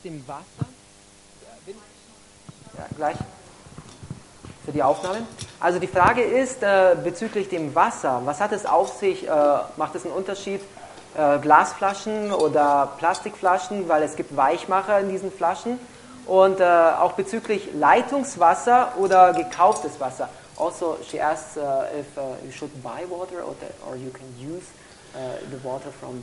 dem Wasser? Ja, gleich. Für die Aufnahmen. Also die Frage ist bezüglich dem Wasser. Was hat es auf sich? Macht es einen Unterschied? Glasflaschen oder Plastikflaschen, weil es gibt Weichmacher in diesen Flaschen. Und auch bezüglich Leitungswasser oder gekauftes Wasser. Also she asks if you should buy water or you can use the water from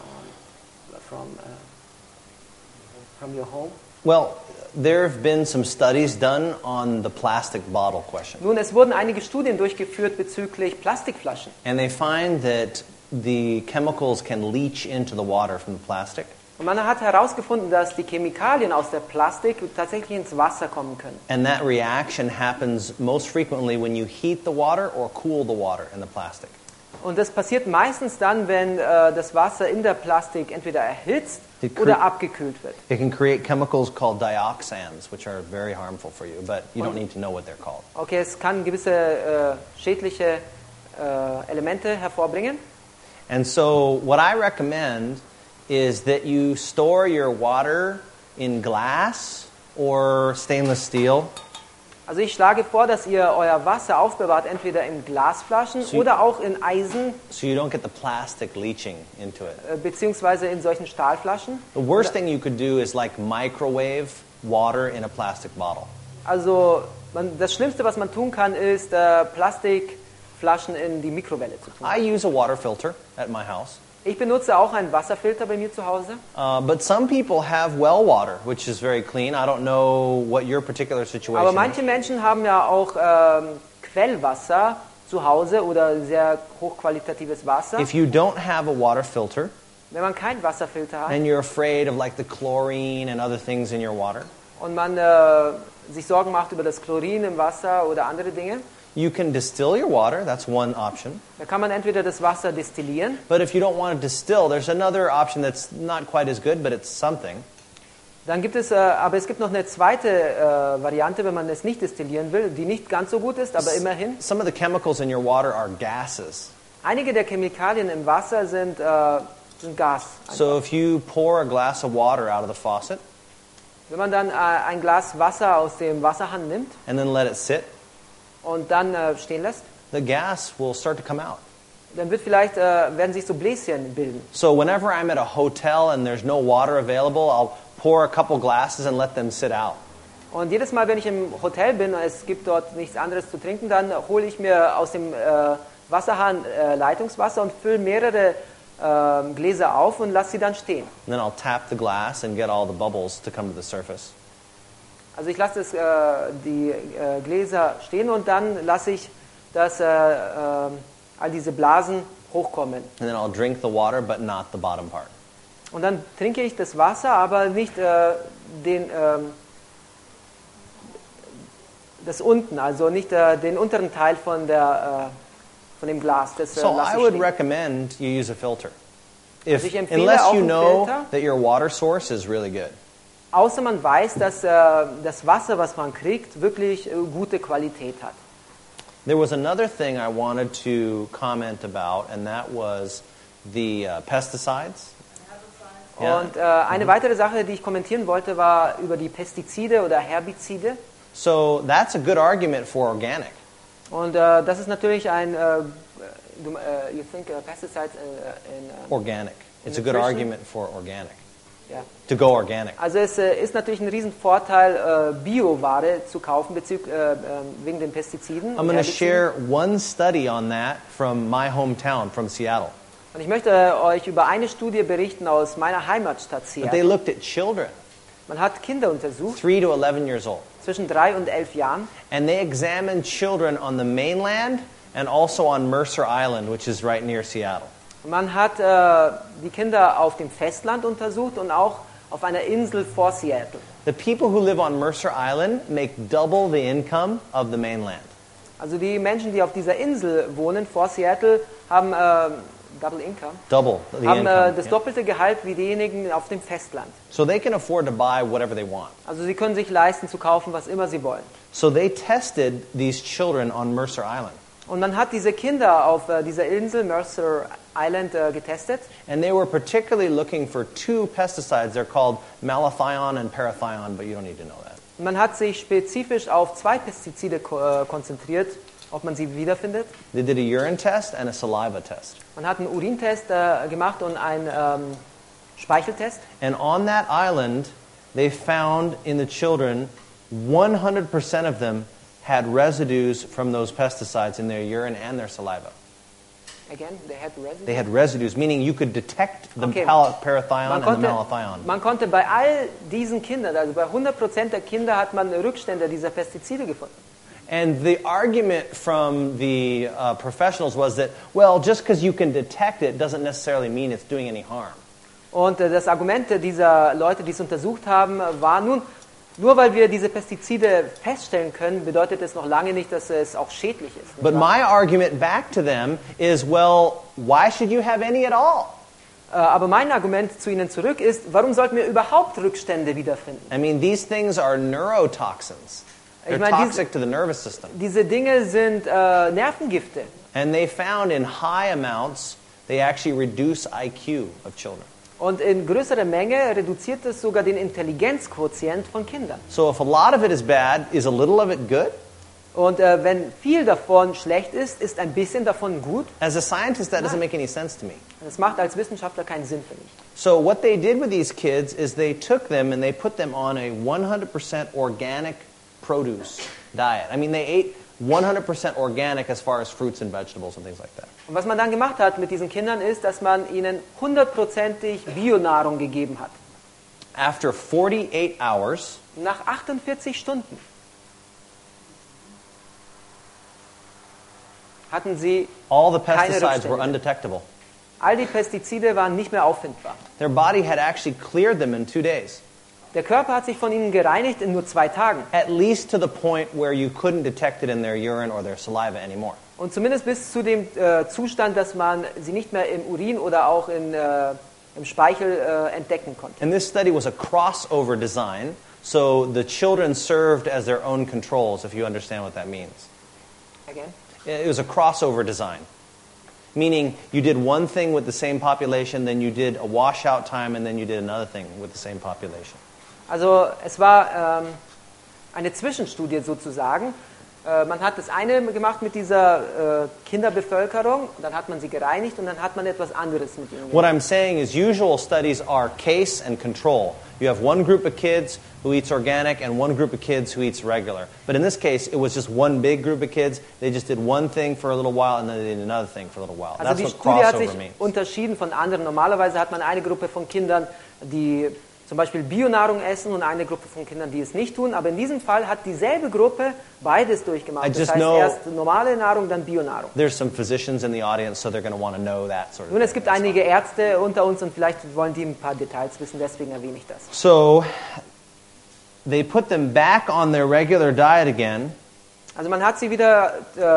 your home. Well, there have been some studies done on the plastic bottle question. Nun, es wurden einige Studien durchgeführt bezüglich Plastikflaschen. And they find that the chemicals can leach into the water from the plastic. Und man hat herausgefunden, dass die Chemikalien aus der Plastik tatsächlich ins Wasser kommen können. And that reaction happens most frequently when you heat the water or cool the water in the plastic. Und das passiert meistens dann, wenn das Wasser in der Plastik entweder erhitzt oder abgekühlt wird. It can create chemicals called dioxins, which are very harmful for you, but you don't need to know what they're called. Okay, es kann gewisse schädliche Elemente hervorbringen. And so what I recommend is that you store your water in glass or stainless steel. Also ich schlage vor, dass ihr euer Wasser aufbewahrt, entweder in Glasflaschen oder auch in Eisen, so you don't get the plastic leaching into it. Beziehungsweise in solchen Stahlflaschen. The worst thing you could do is like microwave water in a plastic bottle. Also das Schlimmste, was man tun kann, ist Plastikflaschen in die Mikrowelle zu tun. I use a water filter at my house. Ich benutze auch einen Wasserfilter bei mir zu Hause. But some people have well water, which is very clean. I don't know what your particular situation Aber manche Menschen haben ja auch Quellwasser zu Hause oder sehr hochqualitatives Wasser. If you don't have a water filter, wenn man keinen Wasserfilter hat, and you're afraid of like the chlorine and other things in your water, und man sich Sorgen macht über das Chlorin im Wasser oder andere Dinge, you can distill your water. That's one option. Da kann man entweder das Wasser destillieren. But if you don't want to distill, there's another option that's not quite as good, but it's something. Dann gibt es, aber es gibt noch eine zweite Variante, wenn man es nicht destillieren will, die nicht ganz so gut ist, aber immerhin. Some of the chemicals in your water are gases. Einige der Chemikalien im Wasser sind Gas. So if you pour a glass of water out of the faucet, wenn man dann ein Glas Wasser aus dem Wasserhahn nimmt and then let it sit, und dann stehen lässt, the gas will start to come out. Dann werden sich so Bläschen bilden. So whenever I'm at a hotel and there's no water available, I'll pour a couple glasses and let them sit out. Und jedes Mal, wenn ich im Hotel bin und es gibt dort nichts anderes zu trinken, dann hole ich mir aus dem Wasserhahn Leitungswasser und fülle mehrere Gläser auf und lasse sie dann stehen. And then I'll tap the glass and get all the bubbles to come to the surface. Also ich lasse die Gläser stehen und dann lasse ich, dass all diese Blasen hochkommen. And then I'll drink the water, but not the bottom part. Und dann trinke ich das Wasser, aber nicht das unten, also nicht den unteren Teil von dem Glas. Das So lasse I ich would stehen. recommend you use a filter. Also ich empfehle Unless auch you einen know Filter. that your water source is really good. Außer man weiß, dass das Wasser, was man kriegt, wirklich gute Qualität hat. There was another thing I wanted to comment about, and that was the pesticides. Ja. Und eine weitere Sache, die ich kommentieren wollte, war über die Pestizide oder Herbizide. So that's a good argument for organic. Und das ist natürlich ein you think pesticides in Organic. It's a good nutrition? argument for organic. Ja. To go organic. Also es ist natürlich ein Riesenvorteil, Bioware zu kaufen wegen den Pestiziden. I'm und going to Herbiziden. share one study on that from my hometown, from Seattle. Und ich möchte euch über eine Studie berichten aus meiner Heimatstadt But they Seattle. looked at children, Man hat Kinder untersucht, 3 to 11 years old. zwischen 3 und 11 Jahren. And they examined children on the mainland and also on Mercer Island, which is right near Seattle. Man hat die Kinder auf dem Festland untersucht und auch auf einer Insel vor Seattle. The people who live on Mercer Island make double the income of the mainland. Also die Menschen, die auf dieser Insel wohnen vor Seattle, haben Double Income, Double the haben income. das Yeah. doppelte Gehalt wie diejenigen auf dem Festland. So they can afford to buy whatever they want. Also sie können sich leisten zu kaufen, was immer sie wollen. So they tested these children on Mercer Island. Und man hat diese Kinder auf dieser Insel Mercer Island getestet. And they were particularly looking for two pesticides. They're called malathion and parathion, but you don't need to know that. Man hat sich spezifisch auf 2 Pestizide konzentriert, ob man sie wiederfindet. They did a urine test and a saliva test. Man hat einen Urintest gemacht und einen Speicheltest. And on that island, they found in the children 100% of them had residues from those pesticides in their urine and their saliva. Again, they had residues. They had residues, meaning you could detect the Okay. parathion and the malathion. Man konnte bei all diesen Kindern, also bei 100% der Kinder, hat man Rückstände dieser Pestizide gefunden. And the argument from the professionals was that, well, just because you can detect it doesn't necessarily mean it's doing any harm. Und das Argument dieser Leute, die es untersucht haben, war nun, nur weil wir diese Pestizide feststellen können, bedeutet es noch lange nicht, dass es auch schädlich ist. nicht But wahr? my argument back to them is, well, why should you have any at all? Aber mein Argument zu ihnen zurück ist, warum sollten wir überhaupt Rückstände wiederfinden? I mean, these things are neurotoxins. They're Ich meine, toxic to the nervous system. Diese Dinge sind Nervengifte. And they found in high amounts, they actually reduce IQ of children. Und in größerer Menge reduziert es sogar den Intelligenzquotient von Kindern. So if a lot of it is bad, is a little of it good? Und wenn viel davon schlecht ist, ist ein bisschen davon gut. As a scientist, that doesn't make any sense to me. Das macht als Wissenschaftler keinen Sinn für mich. So what they did with these kids is they took them and they put them on a 100% organic produce diet. I mean, they ate 100% organic as far as fruits and vegetables and things like that. Und was man dann gemacht hat mit diesen Kindern ist, dass man ihnen 100%ig Bionahrung gegeben hat. After 48 hours, Nach 48 Stunden hatten sie all the keine pesticides were Rückstände. undetectable. All die Pestizide waren nicht mehr auffindbar. Their body had actually cleared them in 2 days, Der Körper hat sich von ihnen gereinigt in nur 2 Tagen. at least to the point where you couldn't detect it in their urine or their saliva anymore. Und zumindest bis zu dem Zustand, dass man sie nicht mehr im Urin oder auch im Speichel entdecken konnte. And this study was a crossover design, so the children served as their own controls, if you understand what that means. Again? It was a crossover design, meaning you did one thing with the same population, then you did a washout time, and then you did another thing with the same population. Also es war eine Zwischenstudie sozusagen. Man hat das eine gemacht mit dieser Kinderbevölkerung, dann hat man sie gereinigt und dann hat man etwas anderes mit ihnen What gemacht. I'm saying is usual studies are case and control. You have one group of kids who eats organic and one group of kids who eats regular. But in this case, it was just one big group of kids. They just did one thing for a little while and then they did another thing for a little while. Also That's die what Studie hat sich crossover means. unterschieden von anderen. Normalerweise hat man eine Gruppe von Kindern, die zum Beispiel Bionahrung essen und eine Gruppe von Kindern, die es nicht tun. Aber in diesem Fall hat dieselbe Gruppe beides durchgemacht. I Das just heißt know- erst normale Nahrung, dann Bionahrung. There's some physicians in the audience, so they're going to want to know that sort of Nun, thing. es gibt einige Ärzte unter uns und vielleicht wollen die ein paar Details wissen, deswegen erwähne ich das. So they put them back on their regular diet again. Also man hat sie wieder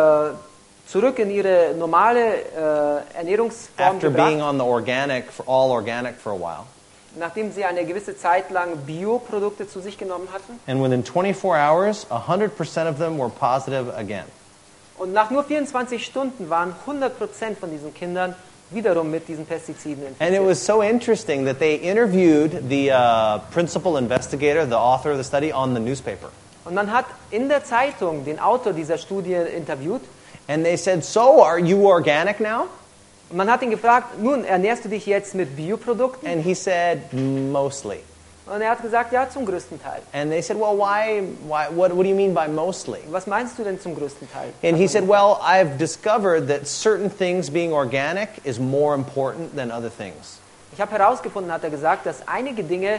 zurück in ihre normale Ernährungsform After being gebracht, on the organic, all organic for a while. nachdem sie eine gewisse Zeit lang Bioprodukte zu sich genommen hatten. And within 24 hours, 100% of them were positive again. Und nach nur 24 Stunden waren 100% von diesen Kindern wiederum mit diesen Pestiziden And it infiziert. was so interesting that they interviewed the principal investigator, the author of the study, on the newspaper. Und man hat in der Zeitung den Autor dieser Studie interviewt. And they said, "So, are you organic now?" Und man hat ihn gefragt, nun, ernährst du dich jetzt mit Bioprodukten? And he said, "Mostly." Und er hat gesagt, ja, zum größten Teil. And they said, "Well, why what do you mean by mostly?" Was meinst du denn zum größten Teil? And he said, "Well, I've discovered that certain things being organic is more important than other things." Ich habe herausgefunden, hat er gesagt, dass einige Dinge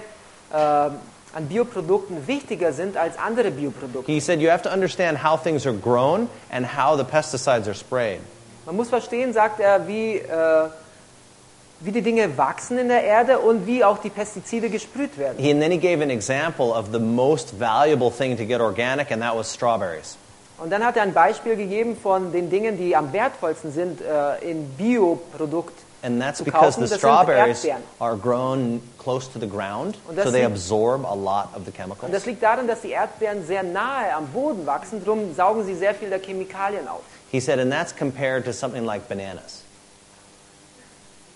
an Bioprodukten wichtiger sind als andere Bioprodukte. He said, "You have to understand how things are grown and how the pesticides are sprayed." Man muss verstehen, sagt er, wie die Dinge wachsen in der Erde und wie auch die Pestizide gesprüht werden. And then he gave an example of the most valuable thing to get organic, and that was strawberries. Und dann hat er ein Beispiel gegeben von den Dingen, die am wertvollsten sind in Bioprodukt. And that's zu because kaufen. the Das sind strawberries Erdbeeren. are grown close to the ground, Und das so they liegt- absorb a lot of the Und chemicals. das liegt daran, dass die Erdbeeren sehr nahe am Boden wachsen, darum saugen sie sehr viel der Chemikalien auf. He said, and that's compared to something like bananas.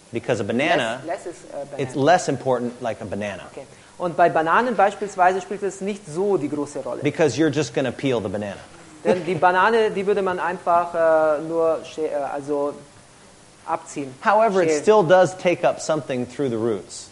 because a banana, Less is banana. it's less important like a banana. Okay. Und bei Bananen beispielsweise spielt es nicht so die große Rolle. Because you're just going to peel the banana. Denn die Banane, die würde man einfach nur also abziehen. However, it schälen. still does take up something through the roots.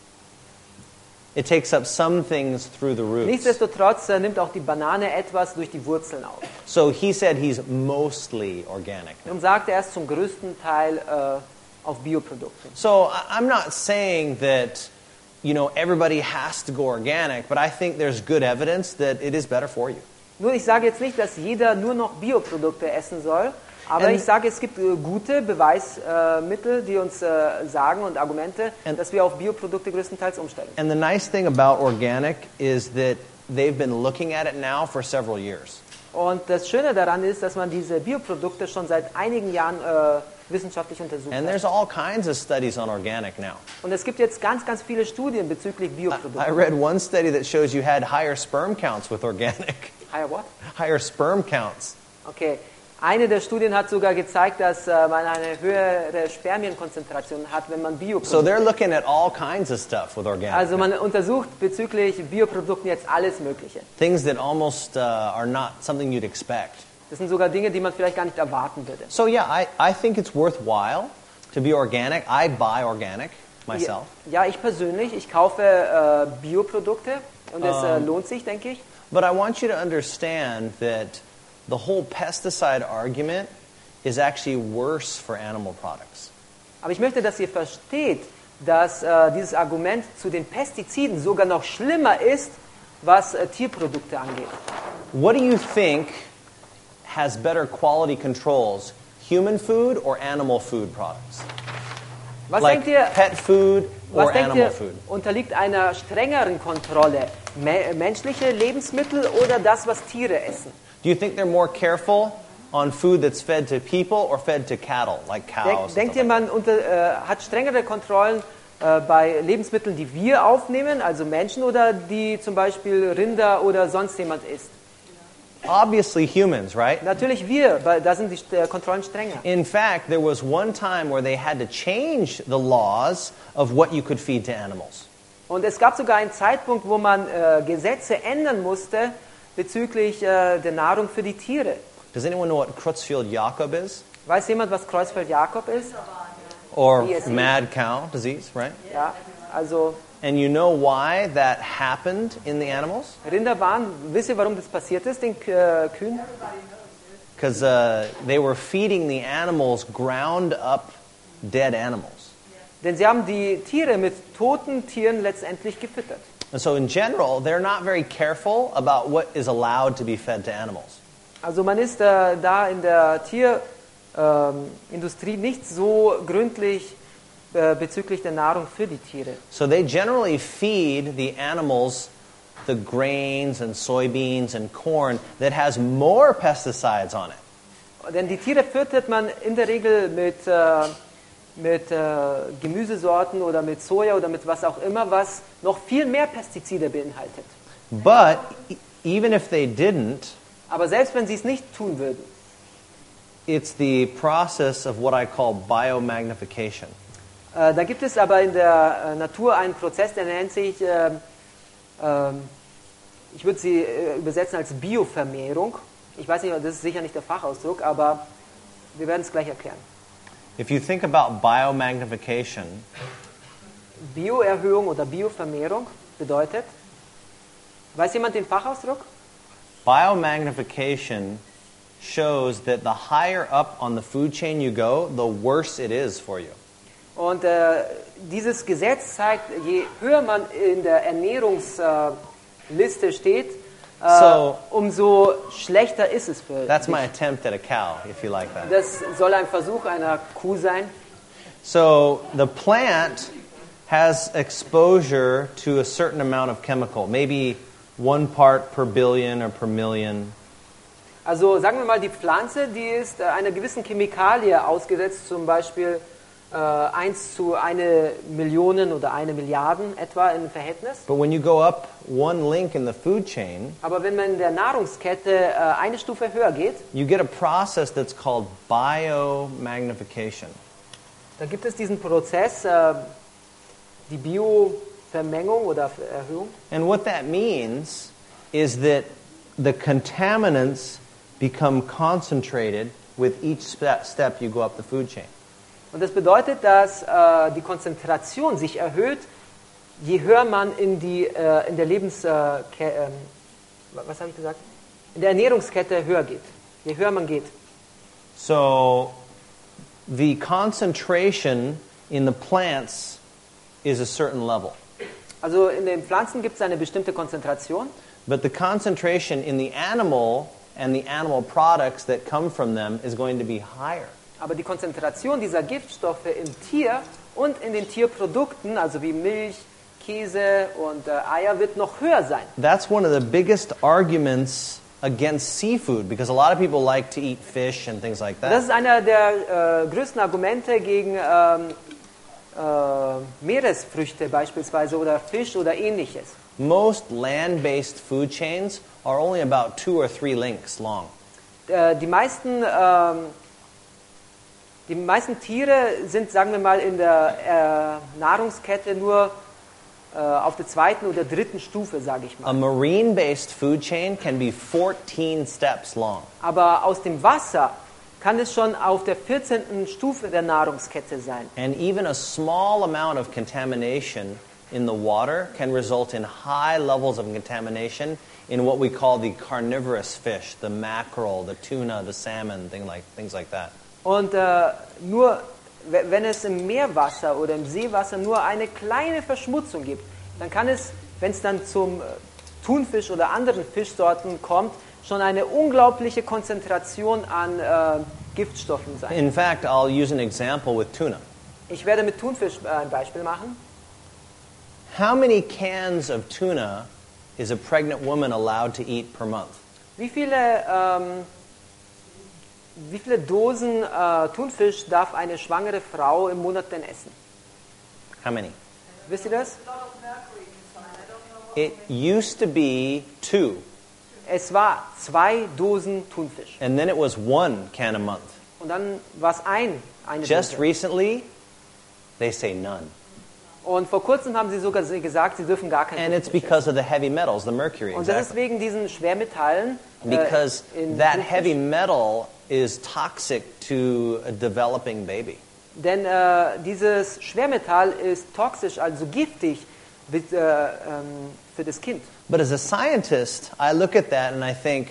It takes up some things through the roots. Nichtsdestotrotz nimmt auch die Banane etwas durch die Wurzeln auf. So he said he's mostly organic. Und sagt, er ist zum größten Teil auf Bioprodukte. So I'm not saying that, everybody has to go organic, but I think there's good evidence that it is better for you. Nur ich sage jetzt nicht, dass jeder nur noch Bioprodukte essen soll, aber And- ich sage, es gibt gute Beweismittel, die uns sagen und Argumente, dass wir auf Bioprodukte größtenteils umstellen. And the nice thing about organic is that they've been looking at it now for several years. Und das Schöne daran ist, dass man diese Bioprodukte schon seit einigen Jahren wissenschaftlich untersucht And hat. there's all kinds of studies on organic now. Und es gibt jetzt ganz, ganz viele Studien bezüglich I Bioprodukten. read one study that shows you had higher sperm counts with organic. Higher what? Higher sperm counts. Okay. Eine der Studien hat sogar gezeigt, dass man eine höhere Spermienkonzentration hat, wenn man So Bioprodukte. they're looking at all kinds of stuff with organic. Also man untersucht bezüglich Bioprodukten jetzt alles Mögliche. Things that almost are not something you'd expect. Das sind sogar Dinge, die man vielleicht gar nicht erwarten würde. So yeah, I think it's worthwhile to be organic. I buy organic myself. Ja, ich persönlich, ich kaufe Bioprodukte und es lohnt sich, denke ich. But I want you to understand that the whole pesticide argument is actually worse for animal products. Aber ich möchte, dass ihr versteht, dass dieses Argument zu den Pestiziden sogar noch schlimmer ist, was Tierprodukte angeht. What do you think has better quality controls, human food or animal food products? Was Like denkt ihr, pet food or was denkt animal ihr food? unterliegt einer strengeren Kontrolle? Menschliche Lebensmittel oder das, was Tiere essen? Do you think they're more careful on food that's fed to people or fed to cattle, like cows? and Denkt stuff ihr, like man hat strengere Kontrollen bei Lebensmitteln, die wir aufnehmen, also Menschen, oder die zum Beispiel Rinder oder sonst jemand isst? that? Obviously humans, right? Natürlich wir, weil da sind die Kontrollen strenger. In fact, there was one time where they had to change the laws of what you could feed to animals. Und es gab sogar einen Zeitpunkt, wo man Gesetze ändern musste bezüglich der Nahrung für die Tiere. Does anyone know what Creutzfeldt-Jakob is? Weiß jemand, was Creutzfeldt-Jakob ist? Or Yes. mad cow disease, right? Ja, also And you know why that happened in the animals? Rinderwahn, wisst ihr, warum das passiert ist, den Kühen? Because they were feeding the animals ground up dead animals. Denn sie haben die Tiere mit toten Tieren letztendlich gefüttert. And so in general, they're not very careful about what is allowed to be fed to animals. Also man ist da in der Tierindustrie nicht so gründlich bezüglich der Nahrung für die Tiere. So they generally feed the animals the grains and soybeans and corn that has more pesticides on it. Denn die Tiere füttert man in der Regel mit Gemüsesorten oder mit Soja oder mit was auch immer, was noch viel mehr Pestizide beinhaltet. But even if they didn't, Aber selbst wenn sie es nicht tun würden, it's the process of what I call biomagnification. da gibt es aber in der Natur einen Prozess, der nennt sich, ich würde sie übersetzen als Biovermehrung. Ich weiß nicht, das ist sicher nicht der Fachausdruck, aber wir werden es gleich erklären. If you think about biomagnification, Bioerhöhung oder Biovermehrung bedeutet, weiß jemand den Fachausdruck? biomagnification shows that the higher up on the food chain you go, the worse it is for you. Und dieses Gesetz zeigt, je höher man in der Ernährungsliste steht, So- umso schlechter ist es für That's dich. my attempt at a cow, if you like that. Das soll ein Versuch einer Kuh sein. So the plant has exposure to a certain amount of chemical, maybe 1 part per billion or per million. Also sagen wir mal, die Pflanze, die ist einer gewissen Chemikalie ausgesetzt, zum Beispiel 1 zu 1 Million oder 1 Milliarden etwa im Verhältnis. But when you go up one link in the food chain, Aber wenn man in der Nahrungskette eine Stufe höher geht, you get a process that's called biomagnification. Dann gibt es diesen Prozess, die Biovermengung oder Erhöhung. And what that means is that the contaminants become concentrated with each step you go up the food chain. Und das bedeutet, dass die Konzentration sich erhöht, je höher man in der was habe ich gesagt? In der Ernährungskette höher geht. Je höher man geht. So the concentration in the plants is a certain level. Also in den Pflanzen gibt es eine bestimmte Konzentration. But the concentration in the animal and the animal products that come from them is going to be higher. Aber die Konzentration dieser Giftstoffe im Tier und in den Tierprodukten, also wie Milch, Käse und Eier, wird noch höher sein. That's one of the biggest arguments against seafood, because a lot of people like to eat fish and things like Das that. ist einer der größten Argumente gegen Meeresfrüchte beispielsweise oder Fisch oder ähnliches. Most land-based food chains are only about 2 or 3 links long. Die meisten Tiere sind, sagen wir mal, in der Nahrungskette nur auf der zweiten oder dritten Stufe, sage ich A mal. marine-based food chain can be 14 steps long. Aber aus dem Wasser kann es schon auf der 14. Stufe der Nahrungskette sein. And even a small amount of contamination in the water can result in high levels of contamination in what we call the carnivorous fish, the mackerel, the tuna, the salmon, things like that. Und nur wenn es im Meerwasser oder im Seewasser nur eine kleine Verschmutzung gibt, dann kann es, wenn es dann zum Thunfisch oder anderen Fischsorten kommt, schon eine unglaubliche Konzentration an Giftstoffen sein. In fact, I'll use an example with tuna. Ich werde mit Thunfisch ein Beispiel machen. How many cans of tuna is a pregnant woman allowed to eat per month? Wie viele Dosen Thunfisch darf eine schwangere Frau im Monat denn essen? How many? Wisst ihr das? It used to be 2, Es war 2 Dosen Thunfisch. and then it was 1 can a month. Und dann war es eine Just Dose. recently, they say none. Und vor kurzem haben sie sogar gesagt, sie dürfen gar kein And it's Thunfisch because of the heavy metals, the mercury, essen. Und das ist exactly. wegen diesen Schwermetallen Because in that Thunfisch. heavy metal is toxic to a developing baby. Denn dieses Schwermetall ist toxisch, also giftig für das Kind. But as a scientist, I look at that and I think,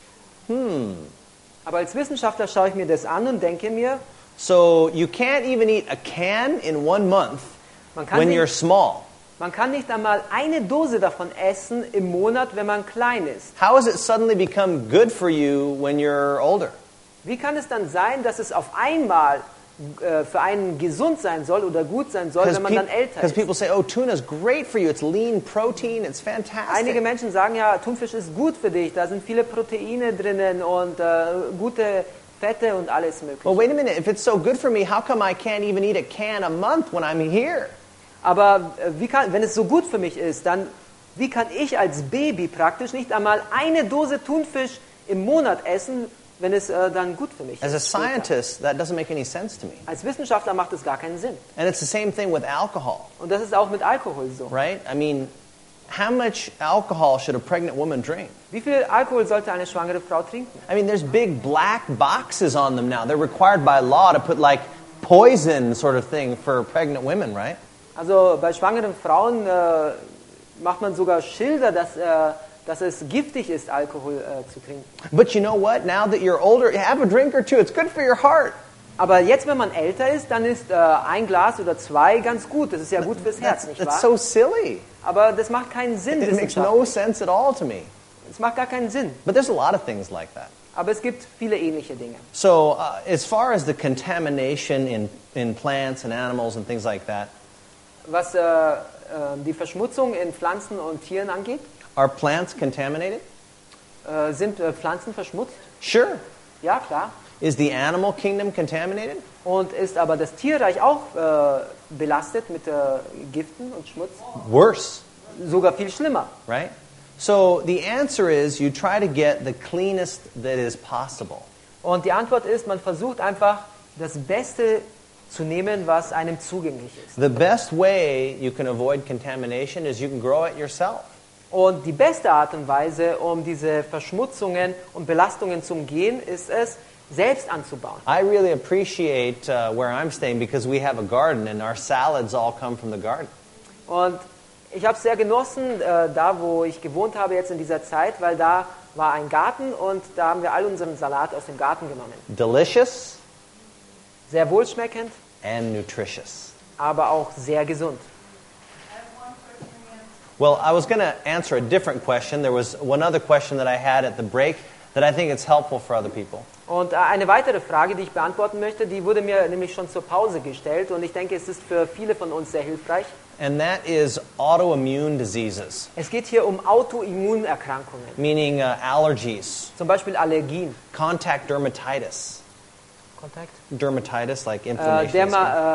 Aber als Wissenschaftler schaue ich mir das an und denke mir, so you can't even eat a can in 1 month man kann, when nicht, you're small. man kann nicht einmal eine Dose davon essen im Monat, wenn man klein ist. How has it suddenly become good for you when you're older? Wie kann es dann sein, dass es auf einmal für einen gesund sein soll oder gut sein soll, wenn man dann älter Because ist? people say, oh, tuna's great for you. It's lean protein. It's fantastic. Einige Menschen sagen ja, Thunfisch ist gut für dich, da sind viele Proteine drinnen und gute Fette und alles mögliche. Well, wait a minute. If it's so good for me, how come I can't even eat a can a month when I'm here? Aber wenn es so gut für mich ist, dann wie kann ich als Baby praktisch nicht einmal eine Dose Thunfisch im Monat essen, wenn es dann gut für mich As a ist? später? scientist, that doesn't make any sense to me. Als Wissenschaftler macht es gar keinen Sinn. And it's the same thing with alcohol, Und das ist auch mit Alkohol so. right? I mean, how much alcohol should a pregnant woman drink? Wie viel Alkohol sollte eine schwangere Frau trinken? I mean, there's big black boxes on them now. They're required by law to put like poison sort of thing for pregnant women, right? Also bei schwangeren Frauen macht man sogar Schilder, dass es giftig ist, Alkohol zu trinken. But you know what? Now that you're older, have a drink or two. It's good for your heart. Aber jetzt, wenn man älter ist, dann ist ein Glas oder 2 ganz gut. Das ist ja gut fürs Herz, nicht That's wahr? so silly. Aber das macht keinen Sinn, It makes wissenschaftlich. no sense at all to me. Es macht gar keinen Sinn. But there's a lot of things like that. Aber es gibt viele ähnliche Dinge. So as far as the contamination in plants and animals and things like that, Was die Verschmutzung in Pflanzen und Tieren angeht, are plants contaminated? sind Pflanzen verschmutzt? Sure. Ja, klar. Is the animal kingdom contaminated? Und ist aber das Tierreich auch belastet mit Giften und Schmutz? Worse, Sogar viel schlimmer. right? So the answer is you try to get the cleanest that is possible. Und die Antwort ist, man versucht einfach das Beste zu nehmen, was einem zugänglich ist. The best way you can avoid contamination is you can grow it yourself. Und die beste Art und Weise, um diese Verschmutzungen und Belastungen zu umgehen, ist es, selbst anzubauen. I really appreciate where I'm staying because we have a garden and our salads all come from the garden. Und ich habe es sehr genossen, da wo ich gewohnt habe jetzt in dieser Zeit, weil da war ein Garten und da haben wir all unseren Salat aus dem Garten genommen. Delicious Sehr wohlschmeckend, and nutritious. aber auch sehr gesund. Well, I was going to answer a different question. There was one other question that I had at the break that I think it's helpful for other people. Und eine weitere Frage, die ich beantworten möchte, die wurde mir nämlich schon zur Pause gestellt und ich denke, es ist für viele von uns sehr hilfreich. And that is autoimmune diseases, Es geht hier um Autoimmunerkrankungen, meaning allergies, zum Beispiel Allergien. contact dermatitis. Kontakt? Dermatitis, like inflammation.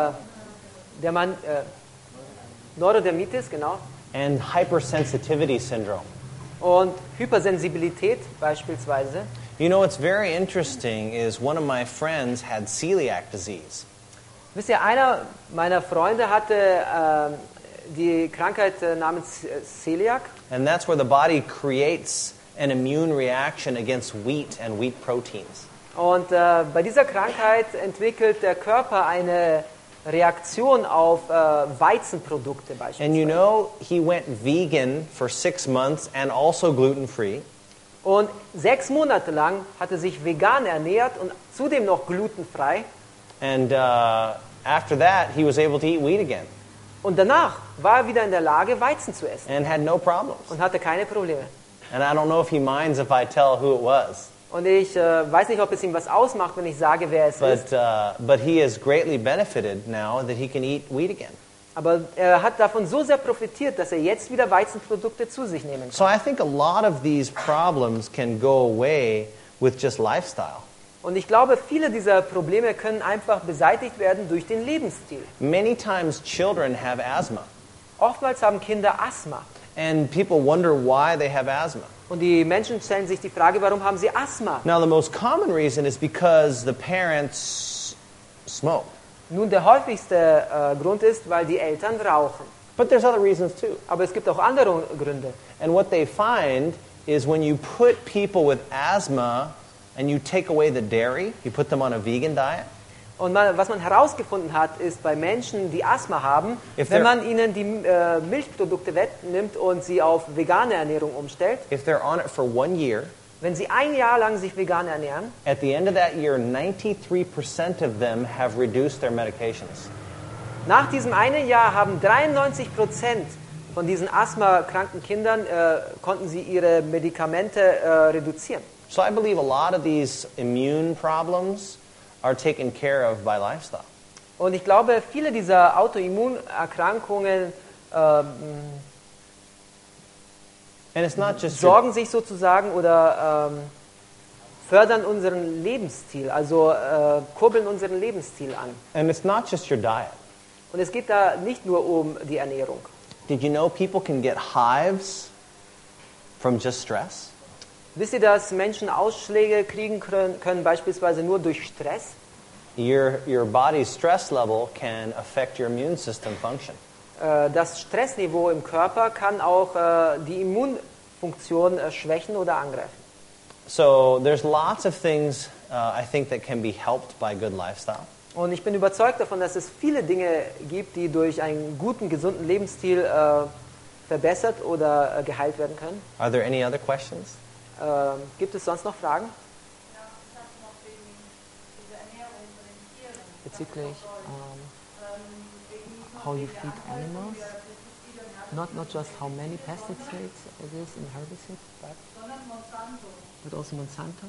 Neurodermitis, genau. And hypersensitivity syndrome. Und Hypersensibilität beispielsweise. You know what's very interesting is one of my friends had celiac disease. Wisst ihr, einer meiner Freunde hatte die Krankheit namens Celiac. And that's where the body creates an immune reaction against wheat and wheat proteins. Und bei dieser Krankheit entwickelt der Körper eine Reaktion auf Weizenprodukte And beispielsweise. you know, he went vegan for 6 months and also gluten-free. Und 6 Monate lang hat er sich vegan ernährt und zudem noch glutenfrei. And after that, he was able to eat wheat again Und danach war er wieder in der Lage, Weizen zu essen and had no problems. und hatte keine Probleme. And I don't know if he minds if I tell who it was. Und ich weiß nicht, ob es ihm was ausmacht, wenn ich sage, wer es ist. But he has greatly benefited now that he can eat wheat again. Aber er hat davon so sehr profitiert, dass er jetzt wieder Weizenprodukte zu sich nehmen kann. So I think a lot of these problems can go away with just lifestyle. Und ich glaube, viele dieser Probleme können einfach beseitigt werden durch den Lebensstil. Many times children have asthma, Oftmals haben Kinder Asthma. and people wonder why they have asthma. Und die Menschen stellen sich die Frage, warum haben sie Asthma? Now, the most common reason is because the parents smoke. Nun, der häufigste Grund ist, weil die Eltern rauchen. But there's other reasons too. Aber es gibt auch andere Gründe. And what they find is when you put people with asthma and you take away the dairy, you put them on a vegan diet, Und was man herausgefunden hat, ist bei Menschen, die Asthma haben, If wenn they're- man ihnen die Milchprodukte wegnimmt und sie auf vegane Ernährung umstellt, if they're on it for 1 year, wenn sie ein Jahr lang sich vegan ernähren, at the end of that year, 93% of them have reduced their medications. nach diesem einen Jahr haben 93% von diesen asthmakranken Kindern, konnten sie ihre Medikamente reduzieren. So I believe a lot of these immune problems are taken care of by lifestyle. Und ich glaube, viele dieser Autoimmunerkrankungen And it's not just sorgen sich sozusagen oder fördern unseren Lebensstil, also kurbeln unseren Lebensstil an. and it's not just your diet. Und es geht da nicht nur um die Ernährung. Did you know people can get hives from just stress? Wisst ihr, dass Menschen Ausschläge kriegen können beispielsweise nur durch Stress? Your body's stress level can affect your immune system function. Das Stressniveau im Körper kann auch die Immunfunktion schwächen oder angreifen. So there's lots of things I think that can be helped by good lifestyle. Und ich bin überzeugt davon, dass es viele Dinge gibt, die durch einen guten, gesunden Lebensstil verbessert oder geheilt werden können. Are there any other questions? Gibt es sonst noch Fragen? Bezüglich how you feed animals, not just how many pesticides it is in herbicides, but also Monsanto.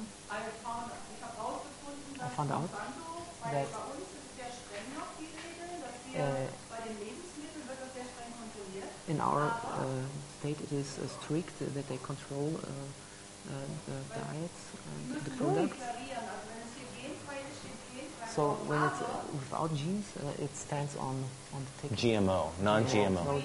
I found out that in our state it is strict that they control the diets and the products. So when it's without genes, it stands on the ticket. GMO, non-GMO. No,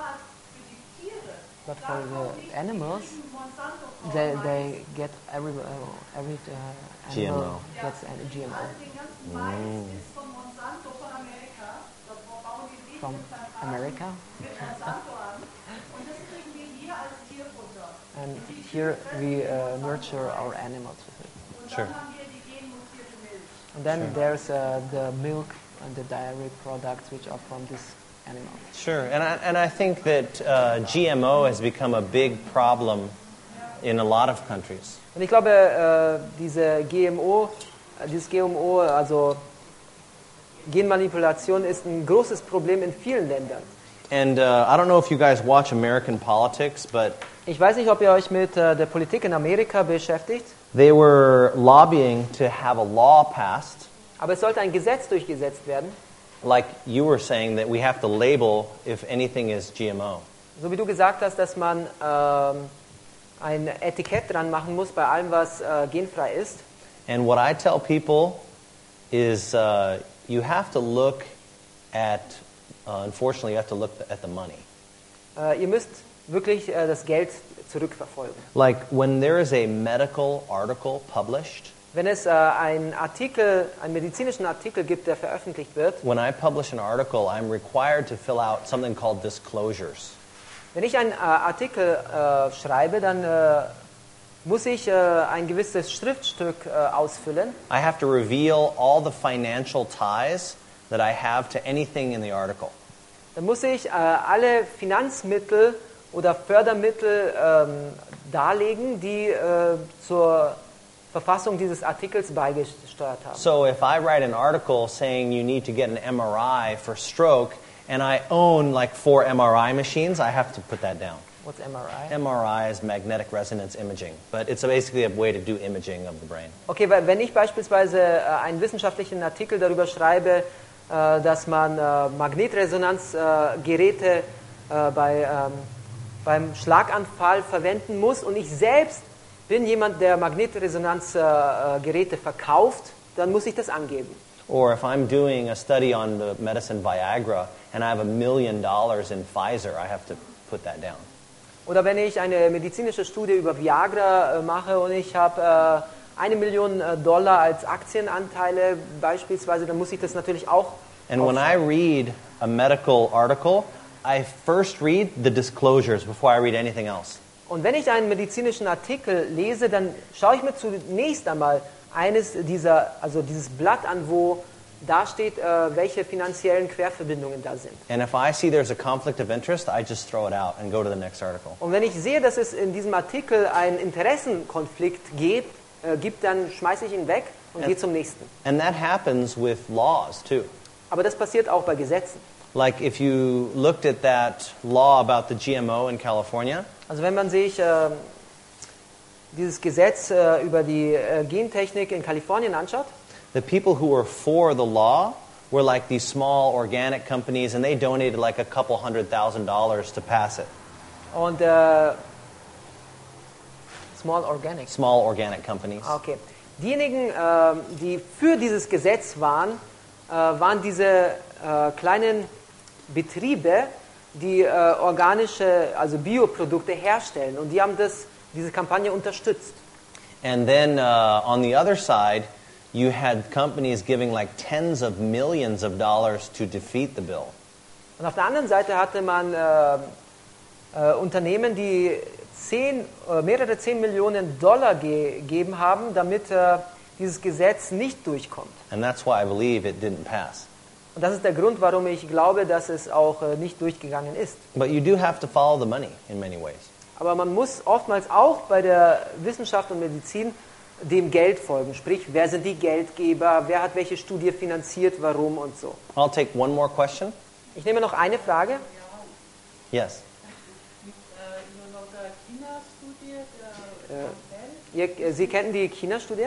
but for the animals, they get every animal GMO. gets a GMO. from America. And here we nurture our animals with it. Sure. And then there's the milk and the dairy products which are from this animal. Sure, and I think that GMO has become a big problem in a lot of countries. Und ich glaube, dieses GMO, also Genmanipulation, ist ein großes Problem in vielen Ländern. And I don't know if you guys watch American politics, but Ich weiß nicht, ob ihr euch mit der Politik in Amerika beschäftigt, they were lobbying to have a law passed, aber es sollte ein Gesetz durchgesetzt werden, like you were saying, that we have to label if anything is GMO. so wie du gesagt hast, dass man ein Etikett dran machen muss bei allem, was genfrei ist. And what I tell people is you have to look at, unfortunately, you have to look at the money. Ihr müsst wirklich das Geld zurückverfolgen. Like when there is a medical article published, Wenn es einen medizinischen Artikel gibt, der veröffentlicht wird, when I publish an article, I'm required to fill out something called disclosures. wenn ich einen Artikel schreibe, dann muss ich ein gewisses Schriftstück ausfüllen. I have to reveal all the financial ties that I have to anything in the article. Dann muss ich alle Finanzmittel oder Fördermittel darlegen, die zur Verfassung dieses Artikels beigesteuert haben. So if I write an article saying you need to get an MRI for stroke, and I own like 4 MRI machines, I have to put that down. What's MRI? MRI is magnetic resonance imaging, but it's basically a way to do imaging of the brain. Okay, weil wenn ich beispielsweise einen wissenschaftlichen Artikel darüber schreibe, dass man Magnetresonanzgeräte beim Schlaganfall verwenden muss und ich selbst bin jemand, der Magnetresonanzgeräte verkauft, dann muss ich das angeben. Or if I'm doing a study on the medicine Viagra and I have $1 million in Pfizer, I have to put that down. Oder wenn ich eine medizinische Studie über Viagra mache und ich habe $1 Million als Aktienanteile beispielsweise, dann muss ich das natürlich auch And when I read a medical article, I first read the disclosures before I read anything else. Und wenn ich einen medizinischen Artikel lese, dann schaue ich mir zunächst einmal dieses Blatt an, wo da steht, welche finanziellen Querverbindungen da sind. And if I see there's a conflict of interest, I just throw it out and go to the next article. Und wenn ich sehe, dass es in diesem Artikel einen Interessenkonflikt gibt, dann schmeiße ich ihn weg und gehe zum nächsten. And that happens with laws too. Aber das passiert auch bei Gesetzen. Like if you looked at that law about the GMO in California, Also wenn man sich dieses Gesetz über die Gentechnik in Kalifornien anschaut, the people who were for the law were like these small organic companies, and they donated like a couple $100,000 to pass it. und Small Organic companies. Okay. Diejenigen, die für dieses Gesetz waren diese kleinen Betriebe, die organische, also Bioprodukte herstellen. Und die haben diese Kampagne unterstützt. And then on the other side, you had companies giving like tens of millions of dollars to defeat the bill. Und auf der anderen Seite hatte man Unternehmen, die mehrere 10 Millionen Dollar gegeben haben, damit dieses Gesetz nicht durchkommt. And that's why I believe it didn't pass. Und das ist der Grund, warum ich glaube, dass es auch nicht durchgegangen ist. But you do have to follow the money in many ways. Aber man muss oftmals auch bei der Wissenschaft und Medizin dem Geld folgen. Sprich, wer sind die Geldgeber, wer hat welche Studie finanziert, warum und so. I'll take one more question. Ich nehme noch eine Frage. Yes. Sie kennen die China-Studie?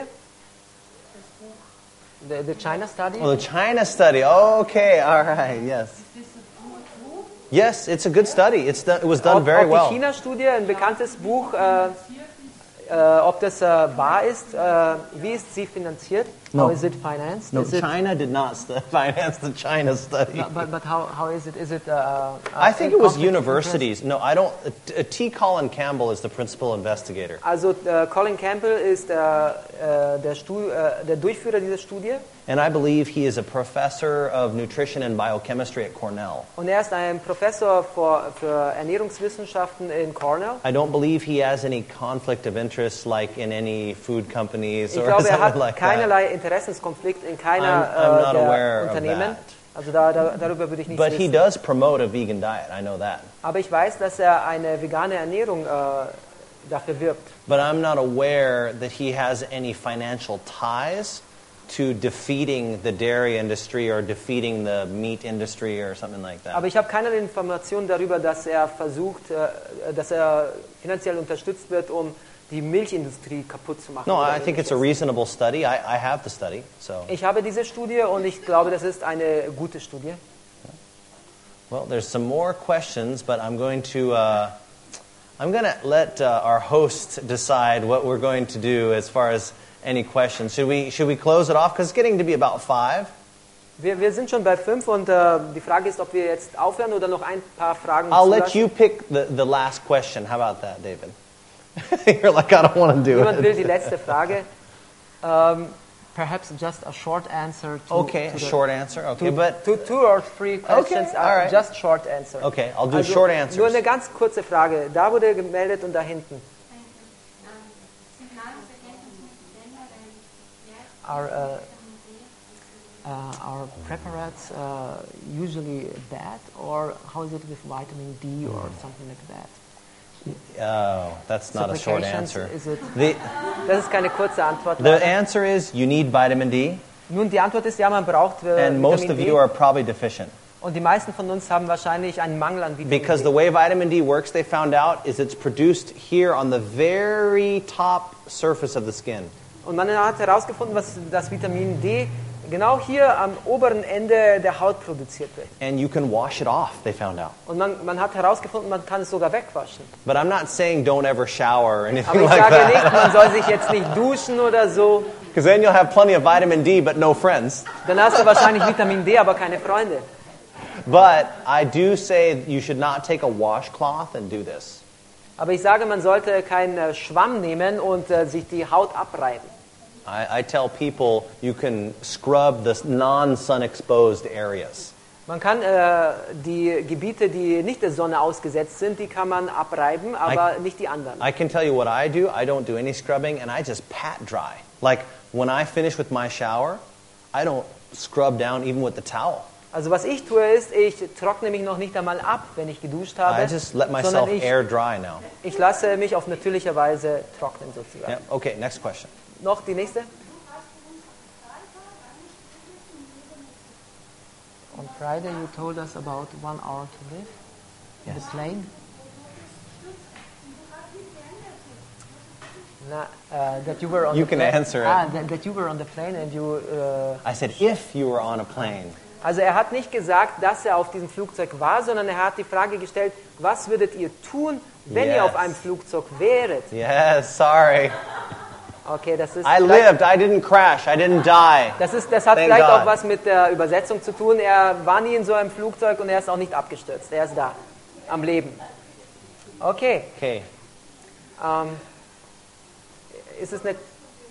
The China Study? Oh, the China study. Oh, okay. All right. Yes. Yes, it's a good study. It was done very Ob well. die China-Studie, ein bekanntes Buch, ob das wahr ist, wie ist sie finanziert? No. How is it financed? No, Is it, China did not finance the China study. no, but how is it? Is it? I think it was conflict of universities. No, I don't. T. Colin Campbell is the principal investigator. Also Colin Campbell ist der Durchführer dieser Studie. And I believe he is a professor of nutrition and biochemistry at Cornell. Und er ist ein Professor für Ernährungswissenschaften in Cornell. I don't believe he has any conflict of interest like in any food companies Ich or glaube, er something hat like that. keinerlei Interessenskonflikt in keiner I'm not aware der of Unternehmen. that. Also darüber würde ich nichts But he wissen. does promote a vegan diet. I know that. Aber ich weiß, dass er eine vegane Ernährung dafür wirbt. But I'm not aware that he has any financial ties to defeating the dairy industry or defeating the meat industry or something like that. Aber ich habe keine Informationen darüber, dass er versucht, dass er finanziell unterstützt wird, um die Milchindustrie kaputt zu machen. No, oder I think it's a Ähnliches. reasonable study. I have the study, so. Ich habe diese Studie und ich glaube, das ist eine gute Studie. Well, there's some more questions, but I'm going to let our host decide what we're going to do as far as any questions. Should we close it off? Because it's getting to be about 5. Wir sind schon bei 5 und die Frage ist, ob wir jetzt aufhören oder noch ein paar Fragen I'll let zulassen. you pick the last question. How about that, David? You're like, I don't want to do Jemand will it. die letzte Frage. Perhaps just a short answer to, Okay, a short answer. Okay, but to 2 or 3 questions. all right. Just short answer. okay, I'll do Also, short answers. Nur eine ganz kurze Frage. Da wurde gemeldet und da hinten. Are preparates usually bad, or how is it with vitamin D or something like that? Oh, that's not a short Supplications, answer. is it- The Das ist keine kurze Antwort. the leider. answer is you need vitamin D, Nun, die Antwort ist ja, man braucht and most Vitamin of D. you are probably deficient. Und die meisten von uns haben wahrscheinlich einen Mangel an Vitamin Because D. the way vitamin D works, they found out, is it's produced here on the very top surface of the skin. Und man hat herausgefunden, dass das Vitamin D genau hier am oberen Ende der Haut produziert wird. And you can wash it off, they found out. Und man hat herausgefunden, man kann es sogar wegwaschen. But I'm not saying don't ever shower or anything Aber ich like sage nicht, that. man soll sich jetzt nicht duschen oder so. Because then you'll have plenty of vitamin D, but no friends. Dann hast du wahrscheinlich Vitamin D, aber keine Freunde. But I do say you should not take a washcloth and do this. Aber ich sage, man sollte keinen Schwamm nehmen und sich die Haut abreiben. I tell people you can scrub the non-sun exposed areas. Man kann die Gebiete, die nicht der Sonne ausgesetzt sind, die kann man abreiben, aber nicht die anderen. I can tell you what I do. I don't do any scrubbing, and I just pat dry. Like when I finish with my shower, I don't scrub down even with the towel. Also was ich tue ist, ich trockne mich noch nicht einmal ab, wenn ich geduscht habe, I just let myself sondern air dry now. ich lasse mich auf natürliche Weise trocknen sozusagen. Yeah. Okay, next question. Noch die nächste? On Friday you told us about 1 hour to live in Yes. the plane. That you were on You the can plane. answer it. That you were on the plane and you. I said if you were on a plane. Also er hat nicht gesagt, dass er auf diesem Flugzeug war, sondern er hat die Frage gestellt, was würdet ihr tun, wenn Yes. ihr auf einem Flugzeug wäret? Yes, sorry. Okay, das ist I vielleicht- lived. I didn't crash. I didn't die. Das hat Thank vielleicht God. auch was mit der Übersetzung zu tun. Er war nie in so einem Flugzeug und er ist auch nicht abgestürzt. Er ist da, am Leben. Okay, Okay. ist es nicht...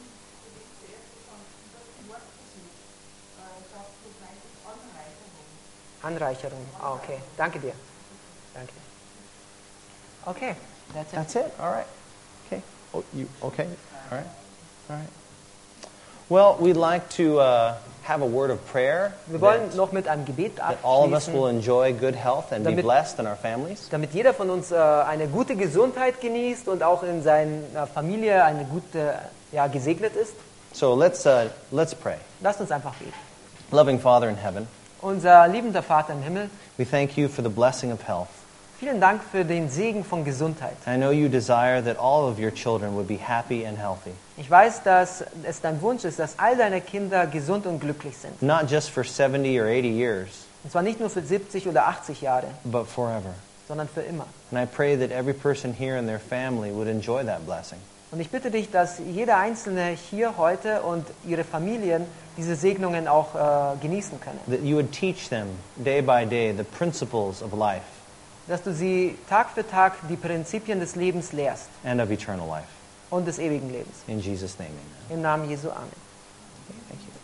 Anreicherung. Ah, okay, danke dir. Danke. Okay, that's it. That's it. All right. Okay. Oh, you okay? All right. All right. Well, we'd like to have a word of prayer Wir wollen that, noch mit einem Gebet that all of us will abschließen, enjoy good health and be Damit- blessed in our families. damit jeder von uns eine gute Gesundheit genießt und auch in seiner Familie eine gute, gesegnet ist. So let's pray. Lasst uns einfach beten. Loving Father in heaven, Unser liebender Vater im Himmel, we thank you for the blessing of health. vielen Dank für den Segen von Gesundheit. I know you desire that all of your children would be happy and healthy, Ich weiß, dass es dein Wunsch ist, dass all deine Kinder gesund und glücklich sind. not just for 70 or 80 years, Und zwar nicht nur für 70 oder 80 Jahre, but forever. sondern für immer. And I pray that every person here and their family would enjoy that blessing. Und ich bitte dich, dass jeder Einzelne hier heute und ihre Familien diese Segnungen auch genießen können. That you would teach them day by day the principles of life Dass du sie Tag für Tag die Prinzipien des Lebens lehrst and of eternal life. und des ewigen Lebens. In Jesus' name, amen. Im Namen Jesu. Amen. Okay, thank you.